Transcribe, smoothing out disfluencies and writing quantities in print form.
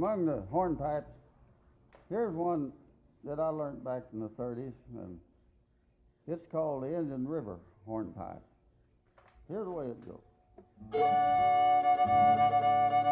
among the hornpipes, here's one that I learned back in the 30s, and it's called the Indian River hornpipe. Here's the way it goes.